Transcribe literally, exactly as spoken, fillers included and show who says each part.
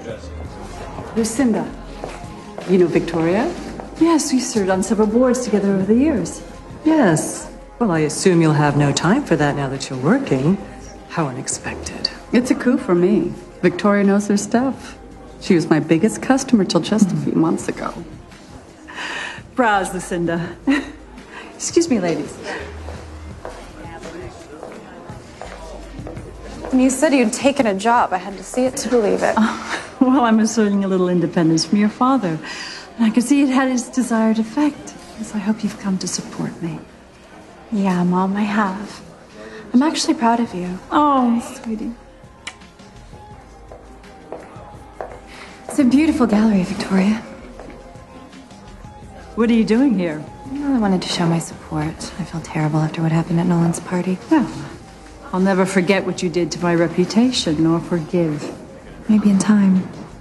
Speaker 1: Lucinda. You know Victoria?
Speaker 2: Yes, we served on several boards together over the years.
Speaker 3: Yes. Well, I assume you'll have no time for that now that you're working. How unexpected.
Speaker 1: It's a coup for me. Victoria knows her stuff. She was my biggest customer till just a few months ago.
Speaker 2: Browse, Lucinda. Excuse me, ladies.
Speaker 4: When you said you'd taken a job, I had to see it to believe it.
Speaker 2: Oh, well, I'm asserting a little independence from your father. And I can see it had its desired effect. So I hope you've come to support me.
Speaker 4: Yeah, Mom, I have. I'm actually proud of you.
Speaker 2: Oh, sweetie.
Speaker 4: It's a beautiful gallery, Victoria.
Speaker 2: What are you doing here?
Speaker 4: Well, I wanted to show my support. I feel terrible after what happened at Nolan's party.
Speaker 2: Well, I'll never forget what you did to my reputation, nor forgive.
Speaker 4: Maybe in time.